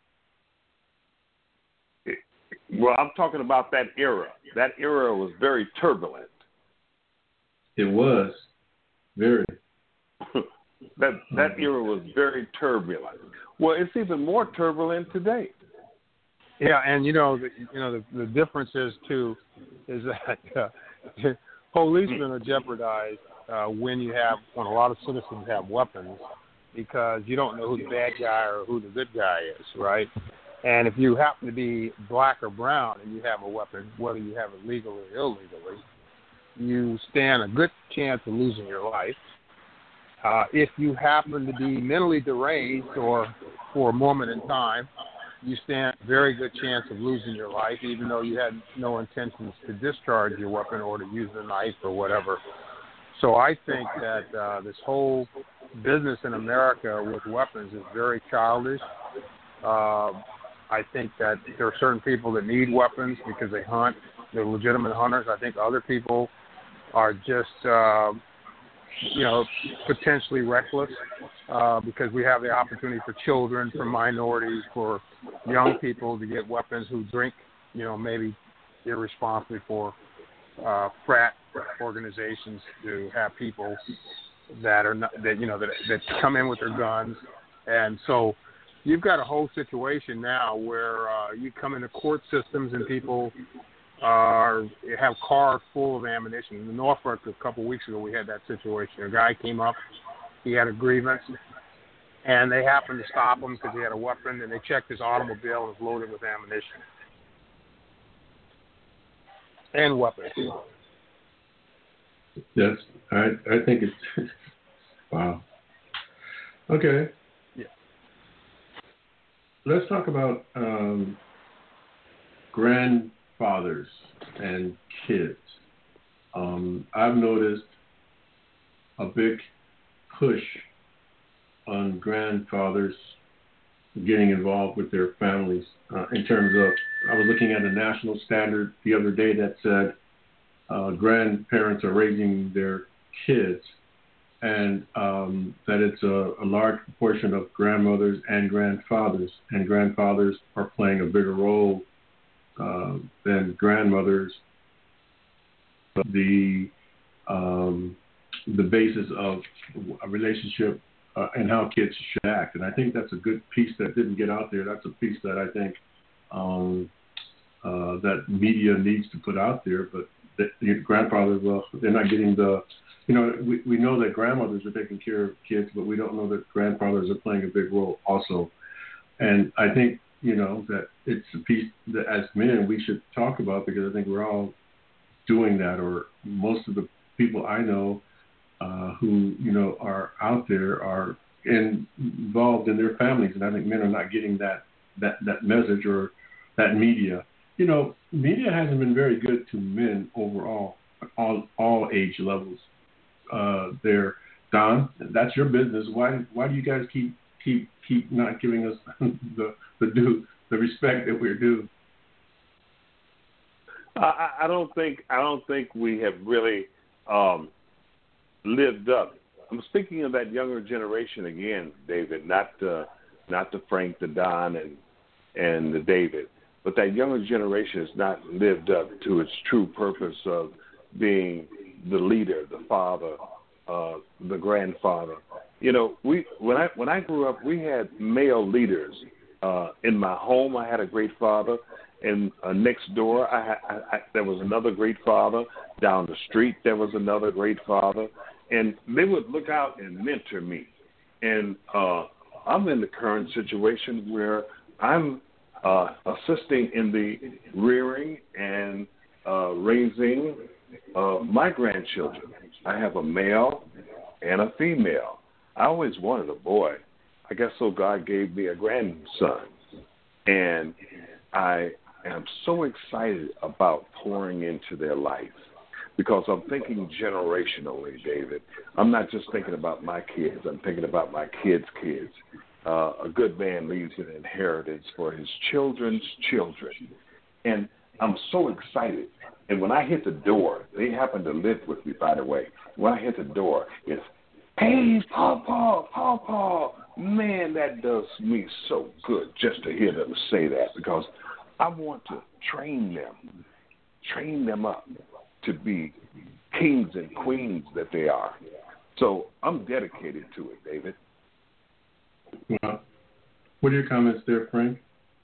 Well, I'm talking about that era. That era was very turbulent. It was very. that that era was very turbulent. Well, it's even more turbulent today. Yeah, and you know, the, you know, the, the difference is too is that uh, policemen are jeopardized uh, when you have when a lot of citizens have weapons, because you don't know who the bad guy or who the good guy is, right? And if you happen to be black or brown and you have a weapon, whether you have it legally or illegally, you stand a good chance of losing your life. Uh, if you happen to be mentally deranged or for a moment in time, you stand a very good chance of losing your life, even though you had no intentions to discharge your weapon or to use the knife or whatever. So I think that uh, this whole business in America with weapons is very childish. Uh, I think that there are certain people that need weapons because they hunt. They're legitimate hunters. I think other people are just, uh, you know, potentially reckless uh, because we have the opportunity for children, for minorities, for young people to get weapons who drink, you know, maybe irresponsibly, for uh, frat organizations to have people that are not, that, you know, that, that come in with their guns. And so you've got a whole situation now where uh, you come into court systems and people are have cars full of ammunition. In Norfolk, a couple of weeks ago, we had that situation. A guy came up, he had a grievance, and they happened to stop him because he had a weapon, and they checked his automobile and it was loaded with ammunition and weapons. Yes, I I think it's wow. Okay. Let's talk about um, grandfathers and kids. Um, I've noticed a big push on grandfathers getting involved with their families uh, in terms of, I was looking at a national standard the other day that said uh, grandparents are raising their kids, and um, that it's a, a large proportion of grandmothers and grandfathers, and grandfathers are playing a bigger role uh, than grandmothers. The um, the basis of a relationship uh, and how kids should act, and I think that's a good piece that didn't get out there. That's a piece that I think um, uh, that media needs to put out there, but that, you know, grandfathers, well, they're not getting the You know, we, we know that grandmothers are taking care of kids, but we don't know that grandfathers are playing a big role also. And I think, you know, that it's a piece that as men we should talk about, because I think we're all doing that, or most of the people I know uh, who, you know, are out there are in, involved in their families, and I think men are not getting that that that message or that media. You know, media hasn't been very good to men overall, all all age levels. Uh, there, Don, that's your business. Why why do you guys keep keep keep not giving us the the due the respect that we're due? I, I don't think I don't think we have really um, lived up. I'm speaking of that younger generation again, David, not uh, not the Frank, the Don, and and the David, but that younger generation has not lived up to its true purpose of being the leader, the father, uh, the grandfather. You know, we when I when I grew up, we had male leaders uh, in my home. I had a great father. And uh, next door, I, had, I, I, there was another great father. Down the street, there was another great father. And they would look out and mentor me. And uh, I'm in the current situation where I'm uh, assisting in the rearing and uh, raising uh, my grandchildren. I have a male and a female. I always wanted a boy. I guess so God gave me a grandson. And I am so excited about pouring into their life because I'm thinking generationally, David. I'm not just thinking about my kids. I'm thinking about my kids' kids. Uh, a good man leaves an inheritance for his children's children. And I'm so excited. And when I hit the door, they happen to live with me, by the way. When I hit the door, it's, hey, Pawpaw, Pawpaw. Man, that does me so good just to hear them say that because I want to train them, train them up to be kings and queens that they are. So I'm dedicated to it, David. Well, what are your comments there, Frank?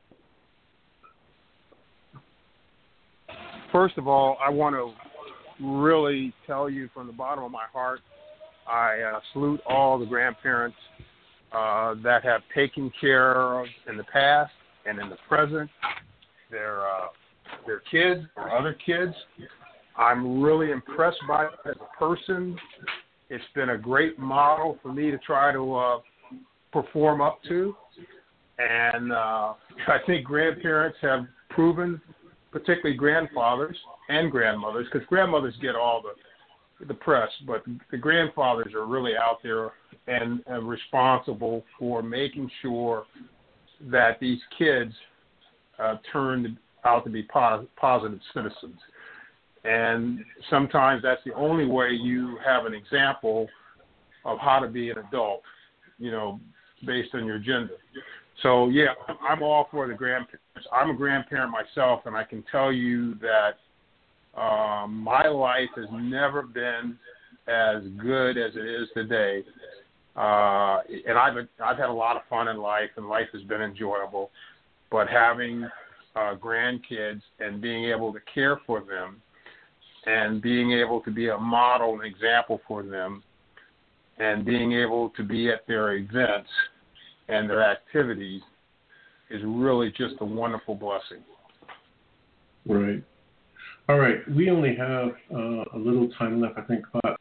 First of all, I want to really tell you from the bottom of my heart, I uh, salute all the grandparents uh, that have taken care of in the past and in the present their uh, their kids or other kids. I'm really impressed by it as a person. It's been a great model for me to try to uh, perform up to. And uh, I think grandparents have proven, particularly grandfathers and grandmothers, because grandmothers get all the the press, but the grandfathers are really out there and, and responsible for making sure that these kids uh, turn out to be pos- positive citizens. And sometimes that's the only way you have an example of how to be an adult, you know, based on your gender. So, yeah, I'm all for the grandparents. I'm a grandparent myself, and I can tell you that um, my life has never been as good as it is today. Uh, and I've I've had a lot of fun in life, and life has been enjoyable. But having uh, grandkids and being able to care for them and being able to be a model and example for them and being able to be at their events and their activities is really just a wonderful blessing. Right. All right. We only have uh, a little time left, I think. Five.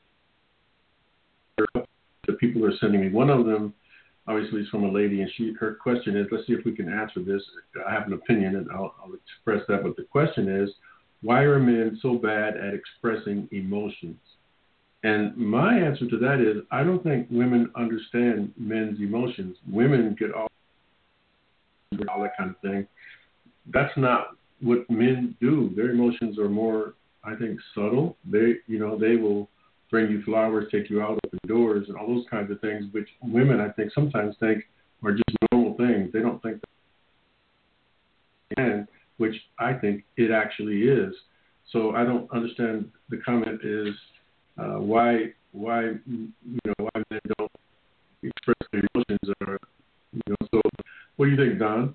The people are sending me. One of them, obviously, is from a lady, and she her question is, let's see if we can answer this. I have an opinion, and I'll, I'll express that. But the question is, why are men so bad at expressing emotions? And my answer to that is, I don't think women understand men's emotions. Women get all, all that kind of thing. That's not what men do. Their emotions are more, I think, subtle. They, you know, they will bring you flowers, take you out, open doors, and all those kinds of things, which women, I think, sometimes think are just normal things. They don't think that, which I think it actually is. So I don't understand. The comment is uh, why, why, you know, why men don't express their emotions. Or, you know, so what do you think, Don?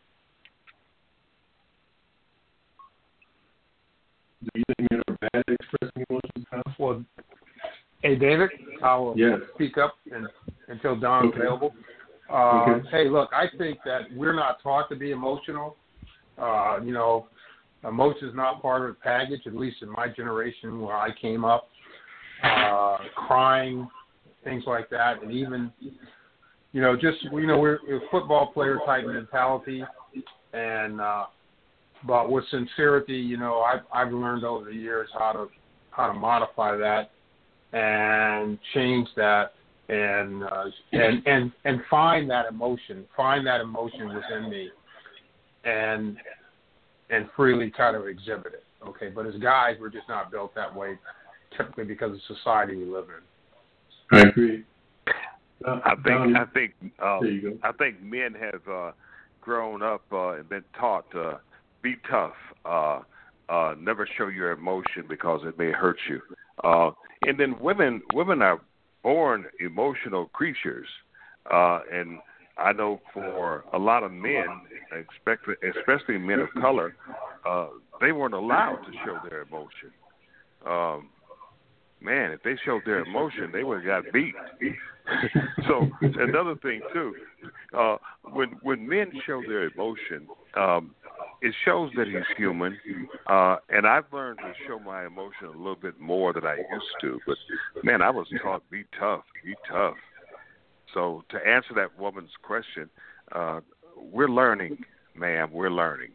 Do you think men are bad at expressing emotions, Don? Well, hey, David, I'll yes. speak up and, until Don's okay. available. Uh, okay. Hey, look, I think that we're not taught to be emotional. Uh, you know, emotion is not part of the package, at least in my generation where I came up. Uh, crying things like that, and even, you know, just, you know, we're a football player type mentality, and uh, but with sincerity, you know, I've I've learned over the years how to how to modify that and change that, and uh, and and and find that emotion, find that emotion within me, and and freely kind of exhibit it. Okay, but as guys, we're just not built that way, typically because of the society we live in. I agree. Uh, I think Donnie, I think uh, there you go. I think men have uh, grown up uh, and been taught to be tough, uh, uh, never show your emotion because it may hurt you. Uh, and then women women are born emotional creatures, uh, and I know for a lot of men, especially especially men of color, uh, they weren't allowed to show their emotion. Um, man, if they showed their emotion, they would have got beat. So another thing too, uh, when when men show their emotion, um, it shows that he's human. Uh, and I've learned to show my emotion a little bit more than I used to. But man, I was taught be tough, be tough. So to answer that woman's question, uh, we're learning, ma'am. We're learning.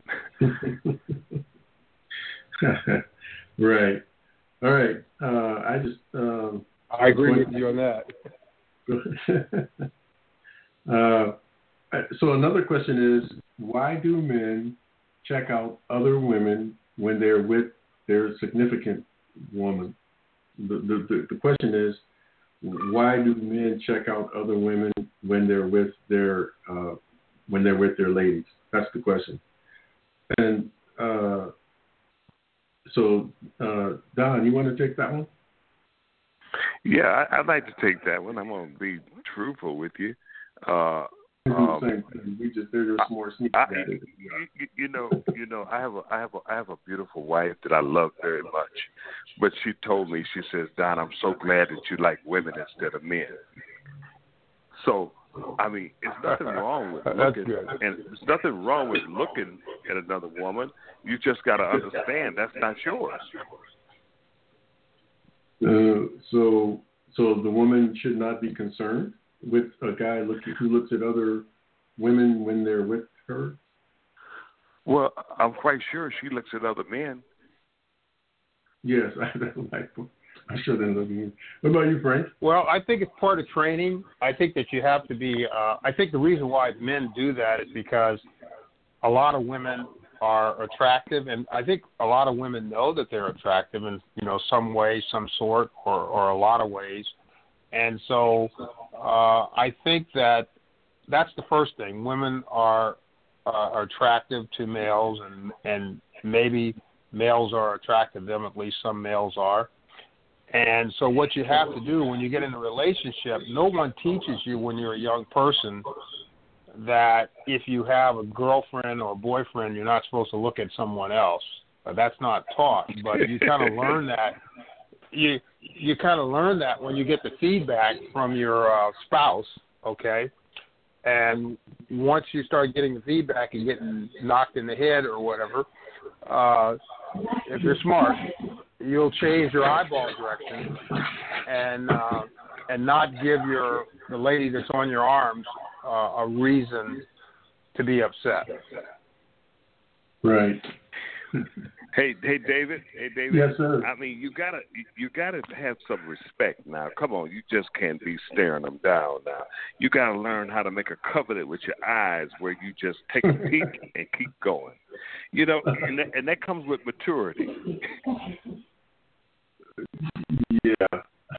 Right. All right. Uh, I just. Um, I agree with you on that. uh, so another question is, why do men check out other women when they're with their significant woman? The, the, the, the question is, why do men check out other women when they're with their uh, when they're with their ladies? That's the question. And uh, so, uh, Don, you want to take that one? Yeah, I, I'd like to take that one. I'm going to be truthful with you. Uh, um, we just they're just more sneaky I, at it. You, you know, you know, I have a, I have a, I have a beautiful wife that I love very much, but she told me, she says, Don, I'm so glad that you like women instead of men. So, I mean, it's nothing wrong with looking, and there's nothing wrong with looking at another woman. You just got to understand that's not yours. Uh, so, so the woman should not be concerned with a guy looking who looks at other women when they're with her. Well, I'm quite sure she looks at other men. Yes, I don't like. I'm sure they look at me. What about you, Frank? Well, I think it's part of training. I think that you have to be. Uh, I think the reason why men do that is because a lot of women are attractive, and I think a lot of women know that they're attractive in, you know, some way, some sort, or, or a lot of ways. And so uh, I think that that's the first thing. Women are, uh, are attractive to males, and, and maybe males are attracted to them, at least some males are. And so what you have to do when you get in a relationship, no one teaches you when you're a young person that if you have a girlfriend or a boyfriend, you're not supposed to look at someone else. Uh, that's not taught, but you kind of learn that. You you kind of learn that when you get the feedback from your uh, spouse, okay? And once you start getting the feedback and getting knocked in the head or whatever, uh, if you're smart, you'll change your eyeball direction and uh, and not give your the lady that's on your arms uh, a reason to be upset. Right. Hey, hey, David. Hey, David. Yes, sir. I mean, you gotta, you gotta have some respect now. Come on, you just can't be staring them down now. You gotta learn how to make a covenant with your eyes, where you just take a peek and keep going. You know, and that, and that comes with maturity. Yeah.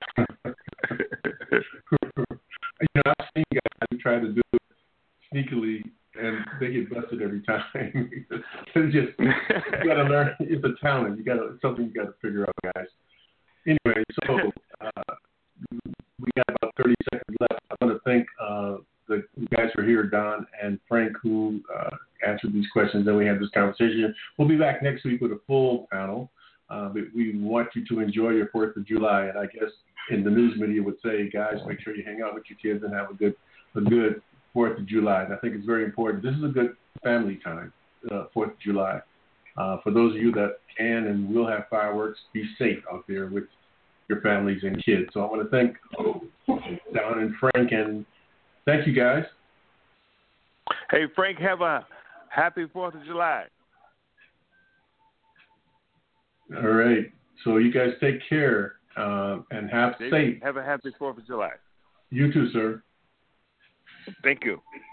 You know, I've seen guys who try to do it sneakily, and they get busted every time. It's just, you gotta learn. It's a talent. You gotta, it's something you gotta figure out, guys. Anyway, so uh, we got about thirty seconds left. I want to thank uh, the guys who are here, Don and Frank, who uh, answered these questions, and we had this conversation. We'll be back next week with a full panel. Uh, but we want you to enjoy your fourth of July, and I guess in the news media would say, guys, make sure you hang out with your kids and have a good, a good fourth of July. And I think it's very important. This is a good family time, uh, fourth of July. Uh, for those of you that can and will have fireworks, be safe out there with your families and kids. So I want to thank Don and Frank, and thank you guys. Hey, Frank, have a happy fourth of July. All right. So you guys take care uh, and have David, safe. have a happy fourth of July. You too, sir. Thank you.